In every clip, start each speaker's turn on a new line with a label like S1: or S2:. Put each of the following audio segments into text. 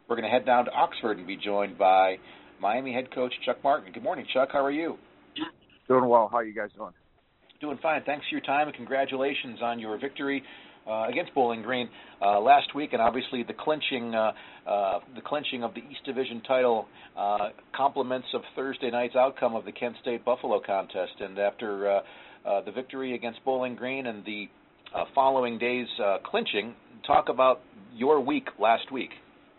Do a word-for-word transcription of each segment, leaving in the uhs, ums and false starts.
S1: we're going to head down to Oxford and be joined by Miami head coach Chuck Martin. Good morning, Chuck. How are you?
S2: Doing well. How are you guys doing?
S1: Doing fine. Thanks for your time, and congratulations on your victory uh, against Bowling Green uh, last week, and obviously the clinching uh, uh, the clinching of the East Division title uh, compliments of Thursday night's outcome of the Kent State Buffalo contest. And after uh, uh, the victory against Bowling Green and the uh, following day's uh, clinching, talk about your week last week.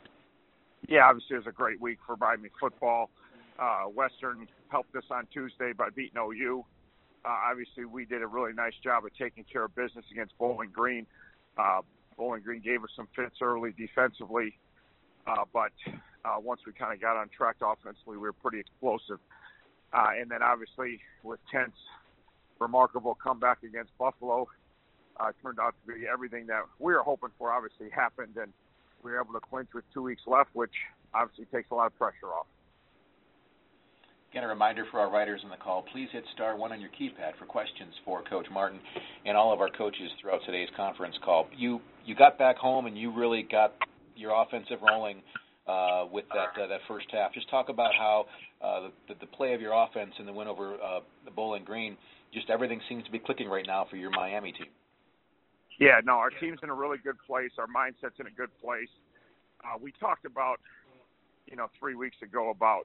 S2: Yeah, obviously it was a great week for Miami football. Uh, Western helped us on Tuesday by beating O U. Uh, obviously, we did a really nice job of taking care of business against Bowling Green. Uh, Bowling Green gave us some fits early defensively, uh, but uh, once we kind of got on track offensively, we were pretty explosive. Uh, and then, obviously, with Kent's remarkable comeback against Buffalo, uh, it turned out to be everything that we were hoping for. Obviously, happened, and we were able to clinch with two weeks left, which obviously takes a lot of pressure off.
S1: Again, a reminder for our writers on the call, please hit star one on your keypad for questions for Coach Martin and all of our coaches throughout today's conference call. You you got back home and you really got your offensive rolling uh, with that uh, that first half. Just talk about how uh, the, the play of your offense in the win over uh, the Bowling Green, just everything seems to be clicking right now for your Miami team.
S2: Yeah, no, our team's in a really good place. Our mindset's in a good place. Uh, we talked about, you know, three weeks ago about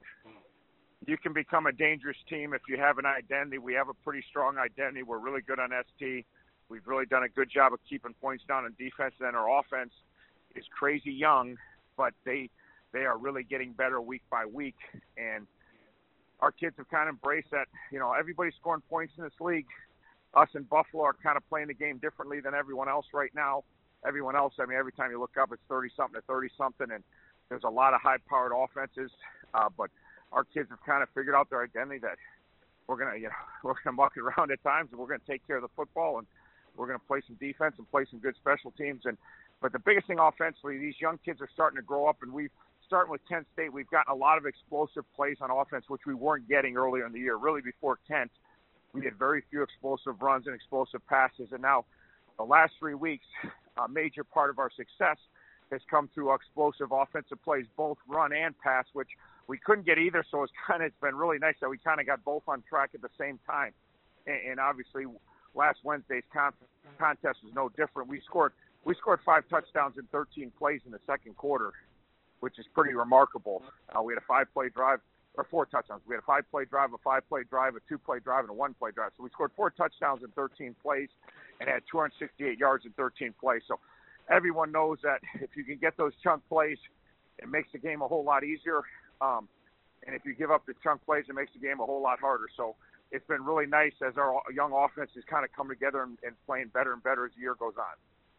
S2: you can become a dangerous team if you have an identity. We have a pretty strong identity. We're really good on S T. We've really done a good job of keeping points down on defense. And our offense is crazy young, but they they are really getting better week by week. And our kids have kind of embraced that. You know, everybody's scoring points in this league. Us in Buffalo are kind of playing the game differently than everyone else right now. Everyone else, I mean, every time you look up, it's thirty-something to thirty-something, and there's a lot of high-powered offenses. Uh, but our kids have kind of figured out their identity that we're gonna, you know, we're gonna muck it around at times, and we're gonna take care of the football, and we're gonna play some defense and play some good special teams. And but the biggest thing offensively, these young kids are starting to grow up, and we've starting with Kent State, we've gotten a lot of explosive plays on offense, which we weren't getting earlier in the year. Really, before Kent, we had very few explosive runs and explosive passes, and now the last three weeks, a major part of our success has come through explosive offensive plays, both run and pass, which we couldn't get either. So it's kind of it's been really nice that we kind of got both on track at the same time. And, and obviously, last Wednesday's con- contest was no different. We scored we scored five touchdowns in thirteen plays in the second quarter, which is pretty remarkable. Uh, we had a five-play drive. Or four touchdowns. We had a five-play drive, a five-play drive, a two-play drive, and a one-play drive. So we scored four touchdowns in thirteen plays and had two hundred sixty-eight yards in thirteen plays. So everyone knows that if you can get those chunk plays, it makes the game a whole lot easier. Um, and if you give up the chunk plays, it makes the game a whole lot harder. So it's been really nice as our young offense has kind of come together and, and playing better and better as the year goes on.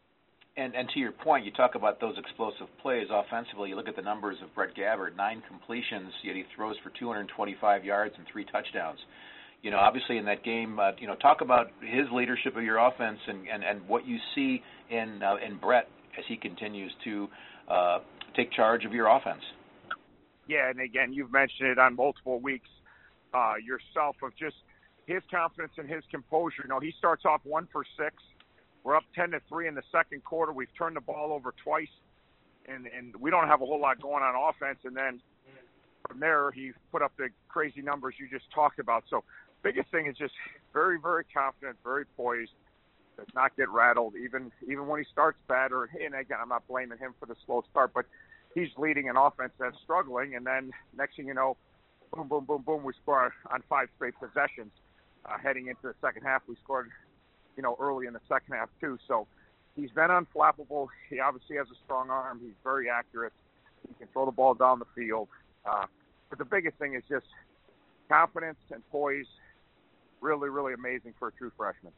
S1: And, and to your point, you talk about those explosive plays offensively. You look at the numbers of Brett Gabbard, nine completions, yet he throws for two hundred twenty-five yards and three touchdowns. You know, obviously in that game, uh, you know, talk about his leadership of your offense and, and, and what you see in uh, in Brett as he continues to uh, take charge of your offense.
S2: Yeah, and again, you've mentioned it on multiple weeks uh, yourself of just his confidence and his composure. You know, he starts off one for six. We're up ten to three in the second quarter. We've turned the ball over twice, and, and we don't have a whole lot going on offense. And then from there, he put up the crazy numbers you just talked about. So biggest thing is just very, very confident, very poised, does not get rattled, even even when he starts bad. Or, and again, I'm not blaming him for the slow start, but he's leading an offense that's struggling. And then next thing you know, boom, boom, boom, boom, we score on five straight possessions. Uh, heading into the second half, we scored you know, early in the second half too. So he's been unflappable. He obviously has a strong arm. He's very accurate. He can throw the ball down the field. Uh, but the biggest thing is just confidence and poise. Really, really amazing for a true freshman.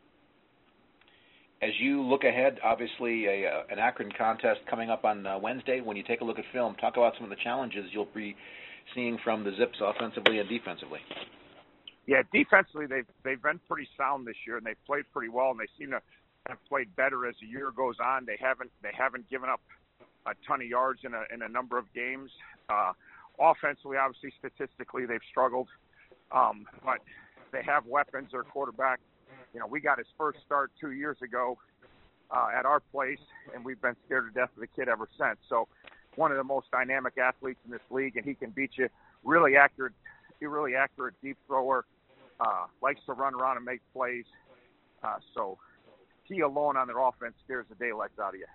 S1: As you look ahead, obviously a, uh, an Akron contest coming up on uh, Wednesday. When you take a look at film, talk about some of the challenges you'll be seeing from the Zips offensively and defensively.
S2: Yeah, defensively they've they've been pretty sound this year, and they've played pretty well, and they seem to have played better as the year goes on. They haven't they haven't given up a ton of yards in a in a number of games. Uh, offensively, obviously, statistically, they've struggled, um, but they have weapons. Their quarterback, you know, we got his first start two years ago uh, at our place, and we've been scared to death of the kid ever since. So one of the most dynamic athletes in this league, and he can beat you. Really accurate, really accurate deep thrower. Uh, likes to run around and make plays. Uh, so he alone on their offense scares the daylights out of you.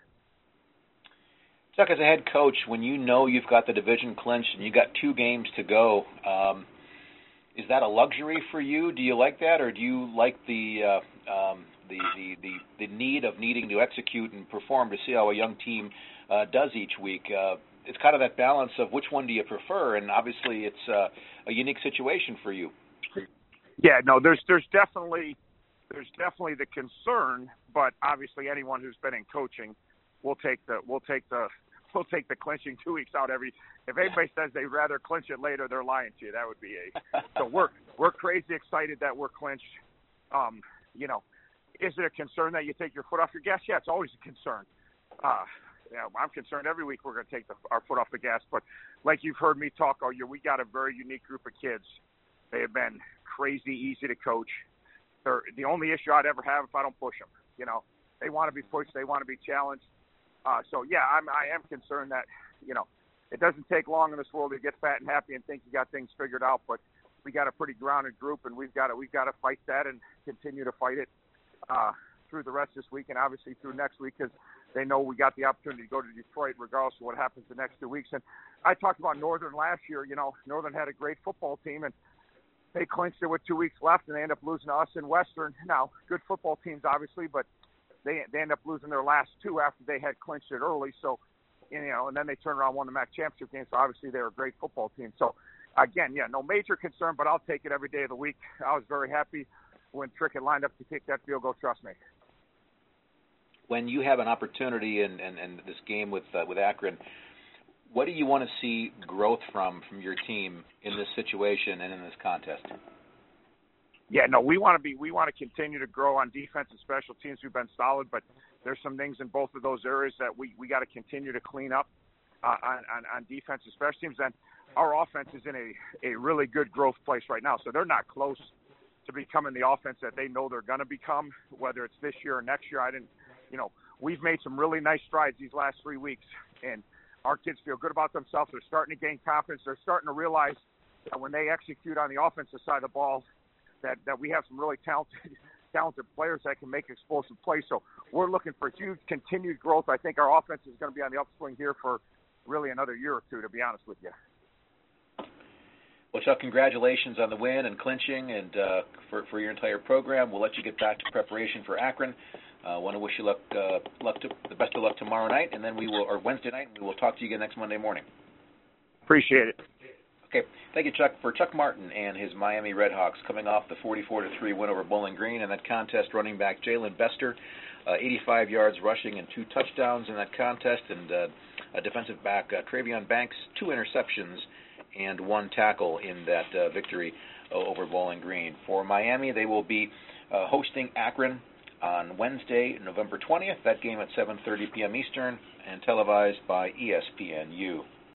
S1: Chuck, as a head coach, when you know you've got the division clinched and you've got two games to go, um, is that a luxury for you? Do you like that, or do you like the, uh, um, the, the, the, the need of needing to execute and perform to see how a young team uh, does each week? Uh, it's kind of that balance of which one do you prefer, and obviously it's uh, a unique situation for you.
S2: Yeah, no, there's there's definitely there's definitely the concern, but obviously anyone who's been in coaching will take the will take the we'll take the clinching two weeks out every. If anybody says they'd rather clinch it later, they're lying to you. That would be a. So we're we're crazy excited that we're clinched. Um, you know, is it a concern that you take your foot off your gas? Yeah, it's always a concern. Uh, yeah, I'm concerned every week we're going to take the, our foot off the gas. But like you've heard me talk all year, we got a very unique group of kids. They have been crazy easy to coach. They're the only issue I'd ever have if I don't push them. You know, they want to be pushed. They want to be challenged. Uh, so, yeah, I'm, I am concerned that, you know, it doesn't take long in this world to get fat and happy and think you got things figured out. But we got a pretty grounded group, and we've got to, we've got to fight that and continue to fight it uh, through the rest of this week and obviously through next week, because they know we got the opportunity to go to Detroit regardless of what happens the next two weeks. And I talked about Northern last year. You know, Northern had a great football team, and they clinched it with two weeks left, and they end up losing to us in Western. Now, good football teams, obviously, but they they end up losing their last two after they had clinched it early. So, you know, and then they turn around and won the M A C championship game. So obviously they were a great football team. So, again, yeah, no major concern, but I'll take it every day of the week. I was very happy when Trick had lined up to kick that field goal. Trust me.
S1: When you have an opportunity in, in, in this game with uh, with Akron, what do you want to see growth from from your team in this situation and in this contest?
S2: Yeah, no, we want to be we want to continue to grow on defense and special teams. We've been solid, but there's some things in both of those areas that we, we got to continue to clean up uh, on, on on defense and special teams. And our offense is in a, a really good growth place right now, so they're not close to becoming the offense that they know they're going to become, whether it's this year or next year. I didn't, you know, we've made some really nice strides these last three weeks, and our kids feel good about themselves. They're starting to gain confidence. They're starting to realize that when they execute on the offensive side of the ball, that, that we have some really talented talented players that can make explosive plays. So we're looking for huge continued growth. I think our offense is going to be on the upswing here for really another year or two, to be honest with you.
S1: Well, Chuck, congratulations on the win and clinching, and uh, for, for your entire program. We'll let you get back to preparation for Akron. I uh, want to wish you luck, uh, luck to, the best of luck tomorrow night, and then we will, or Wednesday night, and we will talk to you again next Monday morning.
S2: Appreciate it.
S1: Okay, thank you, Chuck. For Chuck Martin and his Miami Redhawks, coming off the forty-four to three win over Bowling Green, and that contest, running back Jalen Bester, uh, eighty-five yards rushing and two touchdowns in that contest, and uh, a defensive back, uh, Travion Banks, two interceptions and one tackle in that uh, victory uh, over Bowling Green. For Miami, they will be uh, hosting Akron on Wednesday, November twentieth. That game at seven thirty p.m. Eastern and televised by E S P N U.